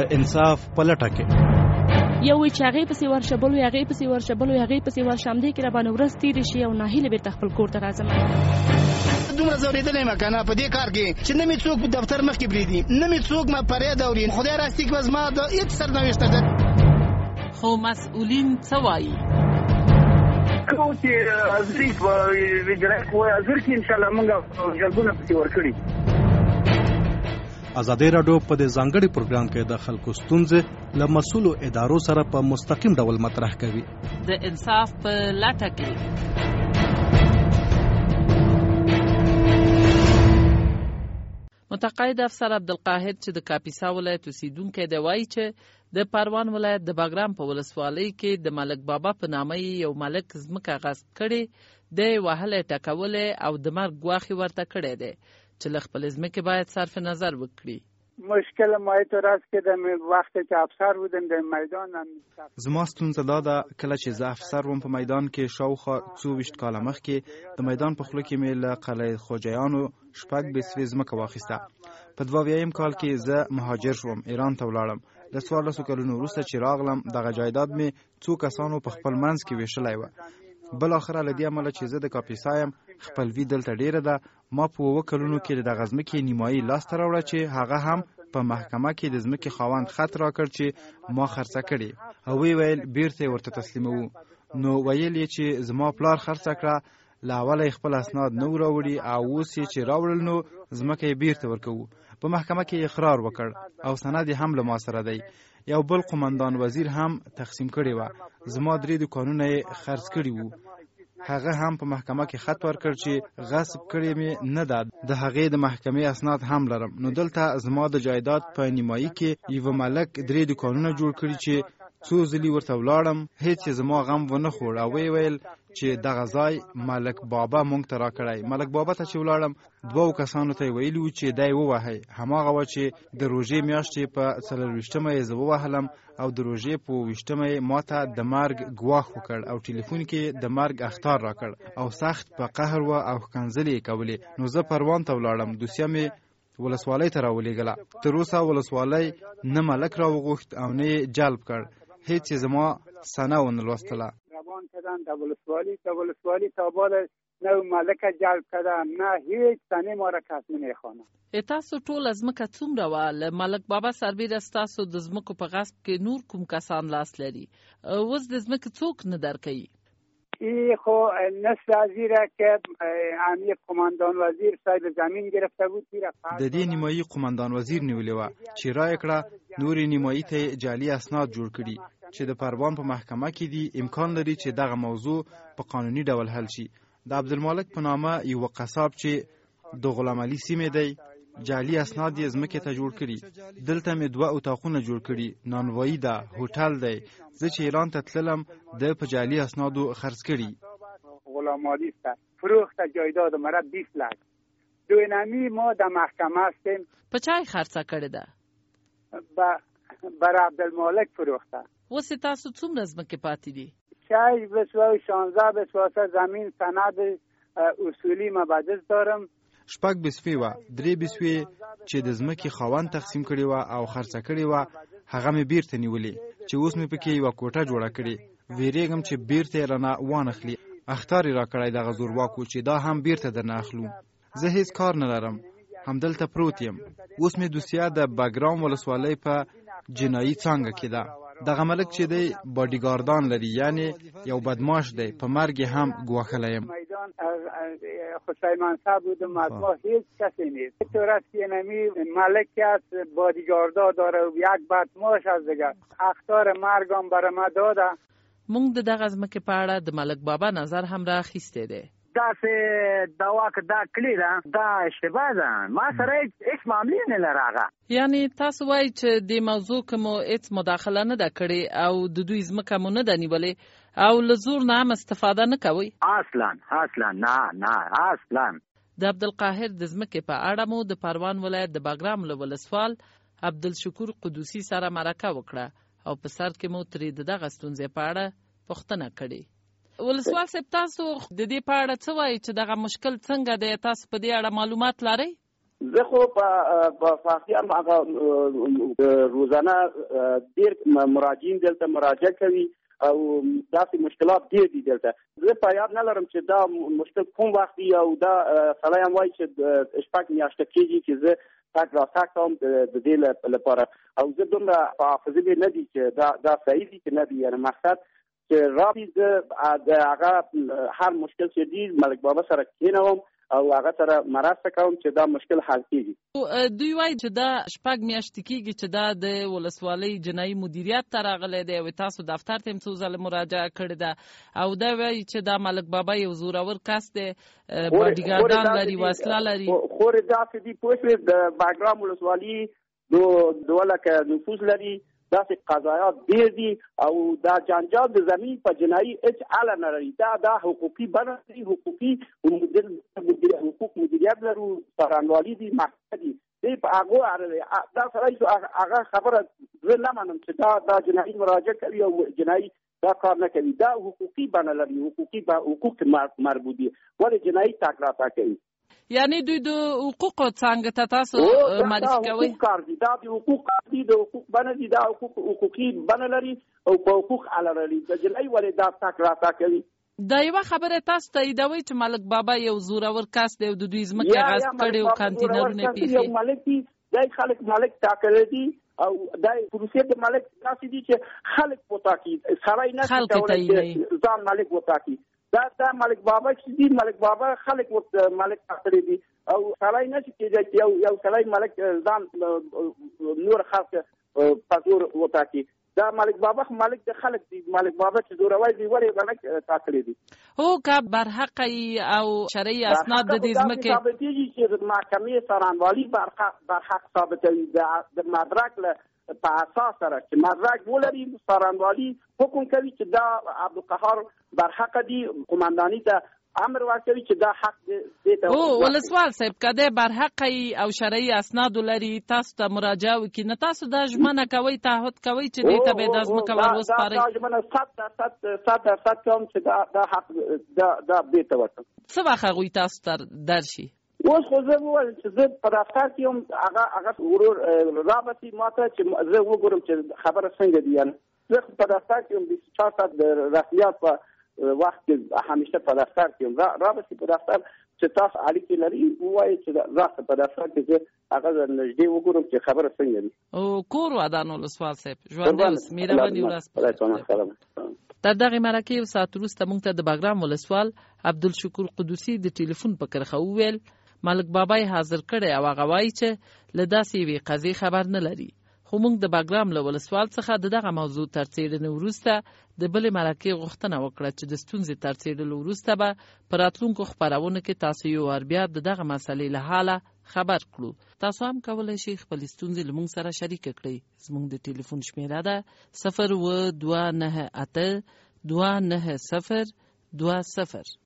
د انصاف په لټه کې. یو وی چې هغې پسې ورشه، بل وی هغې پسې ورشه، بل وی هغې پسې ورشه، همدې کې راباندې ورځ تېرې شي او ناهیلې بېرته خپل کور ته راځم. دومره ځورېدلی یم که نه په دې کار کې چې نه مې څوک دفتر مخکې پرېږدي، نه مې څوک فریاد اوري. خدای راستي که زما د هېڅ سرنوشته ده. خو مسؤلین څه وایي؟ کوم چې حاضري په اجرایه قوه حاضر کړي انشاءالله موږ جلبونه پسې ورکړي. ازادي راډیو په دې ځانګړي پروګرام کې د خلکو ستونزې له مسؤلو ادارو سره په مستقیم ډول مطرح کوي. د انصاف په لټه کې. متقاعد افسر عبدالقاهر چې د کاپیسا ولایت اوسیدونکی دی وایي چې د پروان ولایت د باګرام په ولسوالۍ کې د ملک بابا په نامه یو ملک ځمکه غصب کړې دی، وهلی ټکولی او د مرګ ګواښ ورته کړی دی چې له خپلې ځمکې باید صرف نظر وکړي. مشکل ما تو راست که در وقتی که افسر بودم در میدان زما ستونزه دا ده کله چې زه افسر وم په میدان کې شاوخوا 24 کاله مخکې د میدان په خوله کې مې له قلعه خوجیانو 6 بسوې ځمکه واخیسته. په 22 کال کې زه مهاجر شوم، ایران ته ولاړم. له 14 کلونو وروسته چې راغلم دغه جایداد مې څو کسانو په خپل منځ کې ویشلی و. بل اخره له دې امله چې زه د کاپیسا یم، خپلوي دلته ډیره ده. ما په 2 کلونو کې د ځمکې نیمایي لاسته راوړه چې هغه هم په محکمه کې د ځمکې خاوند خط راکړ چې ما خرڅه کړې او ویل بیرته ورته تسلیموو. نو ویل یې چې زما پلار خرڅه کړه، له اوله خپل اسناد نه وراوړي او اوس یې چې راوړل نو ځمکه یې بیرته ورکوو. په محکمه کې اقرار وکړ او سند هم له ما سره دی. یو بل قومندان وزیر هم تقسیم کړی و. زما 3 دوکانونه یې خرڅ کړي وو. هغه هم په محکمه کې خط ورکړ چې غصب کړی مې نه ده. د هغې د محکمې اسناد هم لرم. نو دلته زما د جایداد په نیمایي کې یو ملک 3 دوکانونه جوړ کړي چې څو ځلې ورته ولاړم، هیڅ زما غم ونه خوړ او ویل چې دغه ځای ملک بابا مونږ ته راکړی. ملک بابا ته چې ولاړم 2 کسانو ته ویلي و چې دی ووهئ. هماغه و چې د روژې میاشتې په 24مه یې زه ووهلم او د روژې په 20مه یې ماته د مرګ ګواښ وکړ او ټلیفون کې د مرګ اخطار راکړ او سخت په قهر و او ښکنځلې یې کولې. نو زه پروان ته ولاړم، دوسیه مې ولسوالۍ ته راولېږله. تر اوسه ولسوالۍ نه ملک راوغوښت او نه یې جلب کړ. هیڅ زما سنه ونه لوستله. روان کردن در ولسوالی تا بعد نه ملک جلب کردن نه هیڅ سنه ما را کس نمیخوانه. تاسو ټول ځمکه څومره وه؟ له ملک بابا سربیره ستاسو د ځمکو په غصب کې نور کوم کسان لاس لري؟ اوس د ځمکې څوک نه درکوي؟ ای خو نصف وزیره که امیر قماندان وزیر صاحب زمین گرفته بود د دې نیمایي قماندان وزیر نیولې وه چې رایه کړه نورې نیمایي ته جعلي اسناد جوړ کړي چې د پروان په محکمه کې دي. امکان لري چې دغه موضوع په قانوني ډول حل شي. د عبدالمالک په نامه یو قصاب چې د غلام علي سیمې دی جعلي اسناد یې ځمکې ته جوړ کړي. دلته مې 2 اتاقونه جوړ کړي، نانوایی ده، هوټل دی. زه چې ایران ته تللم د په جعلي اسنادو خرڅ کړي. غلام علي است فروخت جایداد مرا 20 لک. دوینمی ما در محکمه هستیم. په چای خرڅه کړې ده؟ بر عبدالمالک فروخته. اوس تاسو څومره ځمکې پاتې دي؟ چای بسوه 16 بسوه زمین سند اصولی مبادث دارم. 6 بسوې وه، 3 بسوې چې د ځمکې خاوند تقسیم کړي وه او خرڅه کړي وه هغه مې بیرته نیولې چې اوس مې پکې یوه کوټه جوړه کړې. ویریږم چې بیرته یې رانه وانخلي. اخطار یې راکړی دغه زورواکو چې دا هم بیرته درنه اخلو. زه هیڅ کار نه لرم، همدلته پروت یم. اوس مې دوسیه د باګرام ولسوالۍ په جنایي څانګه کې ده. دغه ملک چې دی باډیګاردان لري، یعنی یو بدماش دی. په مرګ هم ګواښلی یم. خدای منصب بودم ما هیچ کسی نیست. طور است که نمی ملکی است بادیگاردا داره و یک بدماش از دیگه اخطار مرگم برای ما داده. مونږ د دغه ځمکې په اړه د ملک بابا نظر هم راخیستی دی. داسې دوا که دا کلی ده دا اشتباه ده. ما سره هیڅ معاملې نه لري هغه. یعنی تاسو وایي چې د موضوع کې مو هیڅ مداخله نه ده کړې او د دوی ځمکه مو نه ده نیولې او له زور نه هم استفاده نه کوئ؟ اصلا نه اصلا. د عبدالقاهر د ځمکې په اړه مو د پروان ولایت د باګرام له ولسوال عبدالشکور قدوسي سره مرکه وکړه او په سر کې مو ترې د دغه ستونزې په اړه پوښتنه کړې. ولسوال صاحب تاسو د دې په اړه څه وایي چې دغه مشکل څنګه دی؟ تاسو په دې اړه معلومات لرئ؟ زه خو په واقعا هغه روزانه ډېر مراجعین دلته مراجعه کوي او داسې مشکلات ډېر دي دلته. زه په یاد نه لرم چې دا مشکل کوم وخت دی او دا سړی هم وایي چې شپږ میاشتې کېږي چې زه تګ راتګ کوم د دې لپاره او زه دومره په حافظه مې نه دي چې دا صحیح دي چې نه دي. یعنې مقصد چې رابطې زه د هغه هر مشکل چې دي ملک بابا سره کېنوم او هغه سره مرسته کوم چې دا مشکل حل کیږي. دوی وایي چې دا شپږ میاشتې کېږي چې دا د ولسوالۍ جنایي مدیریت ته راغلی دی او تاسو دفتر ته هم څو ځله مراجعه کړې ده او دا وایي چې دا ملک بابا یو زورور کس دی، باډیګارډان لري، وسله لري. خورې داسې دي پوه شوې د باګرام ولسوالي 2 لکه نفوس لري، داسې قضایات ډېر دي او دا جنجال د زمین په جنایي هیڅ حل نه لري. دا حقوقي بڼه لري، حقوقي حقوق مدیریت لرو، څارنوالي دي، محکمه دي. دی په هغو اړه دا سړی هغه خبره زه نه منم چې دا جنایي مراجعه کوي او جنایي دا کار نه کوي. دا حقوقي بڼه لري، حقوق مربوط دي، ولې جنایي تګ راتګ کوي. یعنی دوی د حقوقو څانګه ته تاسو معرفي کوئ؟ دا د حقوق کار دي، د حقوق بڼه دي، دا حقوقي بڼه لري او په حقوق اله لري. د جنایي ولې دا تګ راتګ کوي. دا یوه خبره تاسو تاییدوئ چې ملک بابا یو زورور کس دی او د دوی ځمکې غصب کړي او کانتینرونه پیښي. یو ملک دی، دای خلک ملک ټاکلی دي او دای پروسې د ملک داسې دي چې خلک وټاکي، سړی نه شي کولی چې ځان ملک وټاکي. دا ملک بابا چې دی، ملک بابا خلک ملک ټاکلی دي او سړی نه شي کېدی چې یو سړی ملک ځان نور خلک په زور وټاکي. دا ملک بابا ملک د خلک دی، ملک بابا چې زوروی دی ولې ملک ټاکلی دي. هو که برحقه او شرعي اسناد د دې ځمکې ثابتېږي چې محکمې څارنوالي برحق ثابتوي د مدرک په اساس سره چې مدرک ولري. څارنوالي حکم کوي چې دا عبدالقهار برحق دي، قمنداني ته امر ورکوي چې دا حق دې ته. ولسوال صاحب که دی برحقه او شرعي اسناد لري تاسو ته مراجعه وکړي، نه تاسو دا ژمنه کوئ، تعهد کوئ چې دې ته به دا ځمکه ور وسپارئ؟ دا ژمنه 100% کوم چې دا حق دا دې ته ورکړم. څه وخت هغوی تاسو ته درشي؟ اوس خو زه ووایم چې زه په دفتر کې یم، هغه ورور رابطي ما ته چې زه وګورم چې خبره څنګه دي. یعنې زه په دفتر کې یم 24 ساعت د رسمیات په وخت کې همیشه په دفتر کې یم. رابطي په دفتر چې تاسو اړیکې لري ووایي چې راځه په دفتر کې زه هغه نږدې وګورم چې خبره څنګه دي. او کور ودان ولسوال صاحب ژوندی اوس، مهرباني ورځ. تر دغې مرکې یو ساعت وروسته موږ ته د باګرام ولسوال عبدالشکور قدوسي د ټلیفون په کرښه وویل ملک بابا یې حاضر کړی او هغه وایي چې له داسې یوې قضیې خبر نه لري. خو موږ د باګرام له ولسوال څخه د دغه موضوع تر څېړنې وروسته د بلې مرکې غوښتنه وکړه چې د ستونزې تر څېړلو وروسته به په راتلونکو خپرونو کې تاسو یو وار بیا د دغه مسلې له حاله خبر کړو. تاسو هم کولی شئ خپلې ستونزې له موږ سره شریکه کړئ. زموږ د ټلیفون شمېره ده 0298 290 20.